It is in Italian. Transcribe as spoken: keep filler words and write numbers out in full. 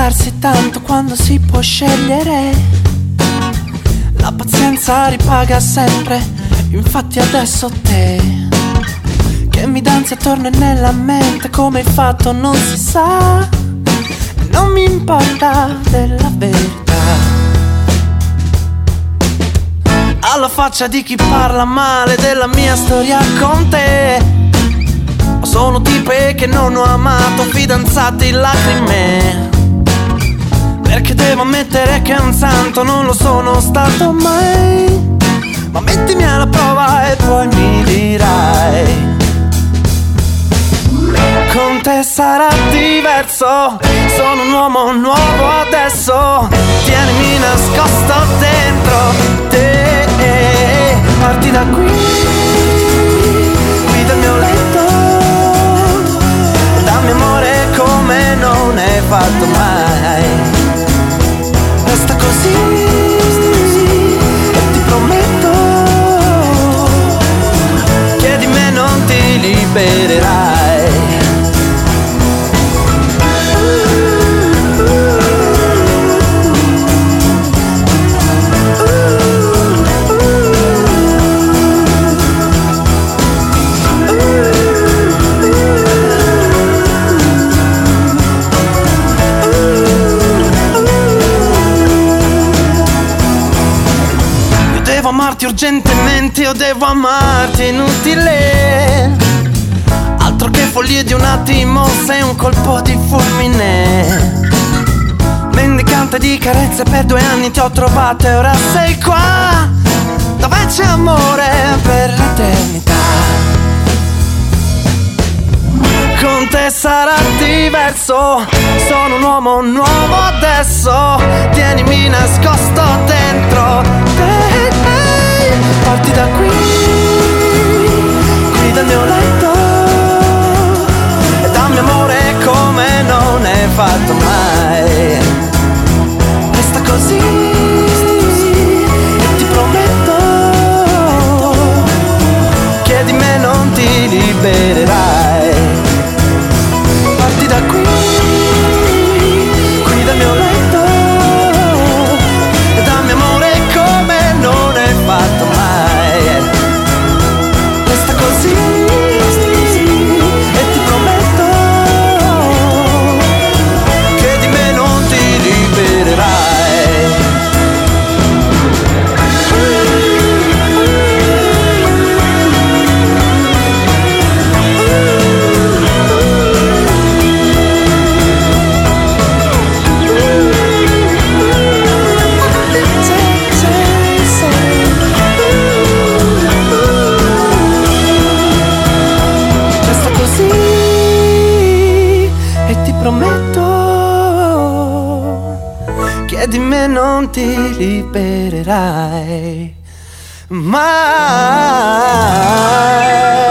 lamentarsi tanto quando si può scegliere. La pazienza ripaga sempre, infatti adesso te che mi danzi attorno e nella mente, come hai fatto non si sa, e non mi importa della verità. Alla faccia di chi parla male della mia storia con te. Sono tipe che non ho amato, fidanzati lacrime, perché devo ammettere che un santo non lo sono stato mai. Ma mettimi alla prova e poi mi dirai, con te sarà diverso, sono un uomo nuovo adesso. Tienimi nascosto dentro te, parti da qui, qui dal mio letto, dammi amore come non hai fatto mai. Resta così e ti prometto che di me non ti libererai. Amarti urgentemente, io devo amarti inutile. Altro che follie di un attimo, sei un colpo di fulmine. Mendicante di carezze per due anni ti ho trovato e ora sei qua, dove c'è amore per l'eternità. Con te sarà diverso, sono un uomo nuovo adesso. Tienimi nascosto dentro te, parti da qui, qui dal mio letto, e dammi amore come non hai fatto mai. Resta così e ti prometto che di me non ti libererai. Parti da qui, qui dal mio letto, e dammi amore come non hai fatto mai. Resta così e ti prometto che di me non ti libererai. Prometto che di me non ti libererai mai.